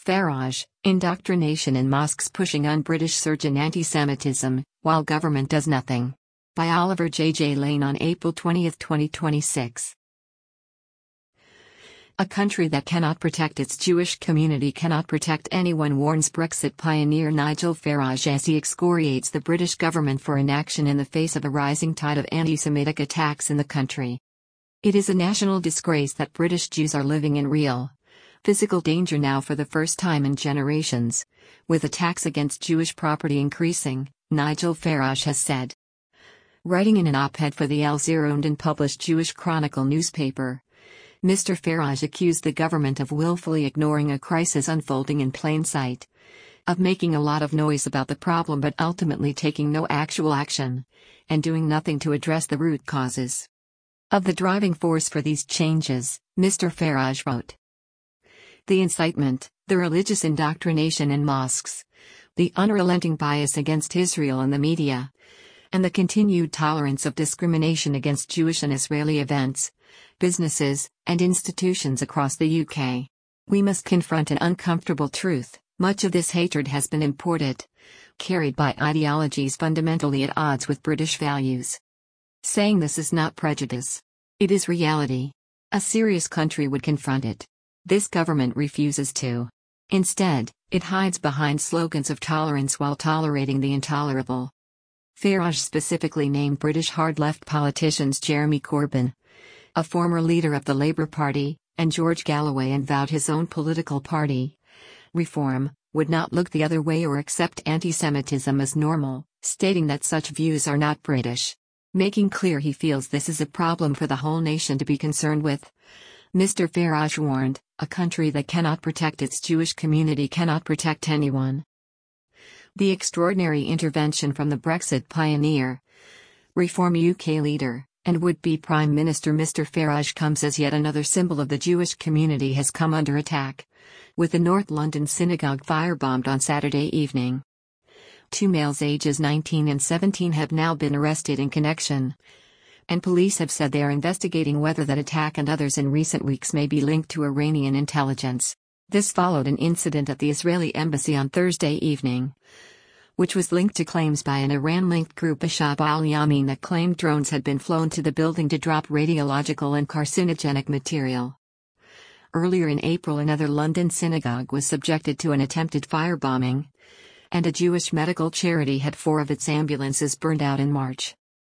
Farage, indoctrination in mosques pushing on British surge in anti-Semitism, while government does nothing. By Oliver J. Lane on April 20, 2026. A country that cannot protect its Jewish community cannot protect anyone, warns Brexit pioneer Nigel Farage as he excoriates the British government for inaction in the face of a rising tide of anti-Semitic attacks in the country. It is a national disgrace that British Jews are living in real, physical danger now for the first time in generations, with attacks against Jewish property increasing, Nigel Farage has said. Writing in an op-ed for the Al Jazeera owned and published Jewish Chronicle newspaper, Mr. Farage accused the government of willfully ignoring a crisis unfolding in plain sight, of making a lot of noise about the problem but ultimately taking no actual action, and doing nothing to address the root causes. Of the driving force for these changes, Mr. Farage wrote: the incitement, the religious indoctrination in mosques, the unrelenting bias against Israel in the media, and the continued tolerance of discrimination against Jewish and Israeli events, businesses, and institutions across the UK. We must confront an uncomfortable truth: much of this hatred has been imported, carried by ideologies fundamentally at odds with British values. Saying this is not prejudice. It is reality. A serious country would confront it. This government refuses to. Instead, it hides behind slogans of tolerance while tolerating the intolerable. Farage specifically named British hard-left politicians Jeremy Corbyn, a former leader of the Labour Party, and George Galloway, and vowed his own political party, Reform, would not look the other way or accept anti-Semitism as normal, stating that such views are not British. Making clear he feels this is a problem for the whole nation to be concerned with, Mr. Farage warned, a country that cannot protect its Jewish community cannot protect anyone. The extraordinary intervention from the Brexit pioneer, Reform UK leader, and would-be Prime Minister Mr. Farage comes as yet another symbol of the Jewish community has come under attack, with the North London synagogue firebombed on Saturday evening. 2 males ages 19 and 17 have now been arrested in connection, and police have said they are investigating whether that attack and others in recent weeks may be linked to Iranian intelligence. This followed an incident at the Israeli embassy on Thursday evening, which was linked to claims by an Iran-linked group Ashab al-Yamin that claimed drones had been flown to the building to drop radiological and carcinogenic material. Earlier in April, another London synagogue was subjected to an attempted firebombing, and a Jewish medical charity had 4 of its ambulances burned out in March.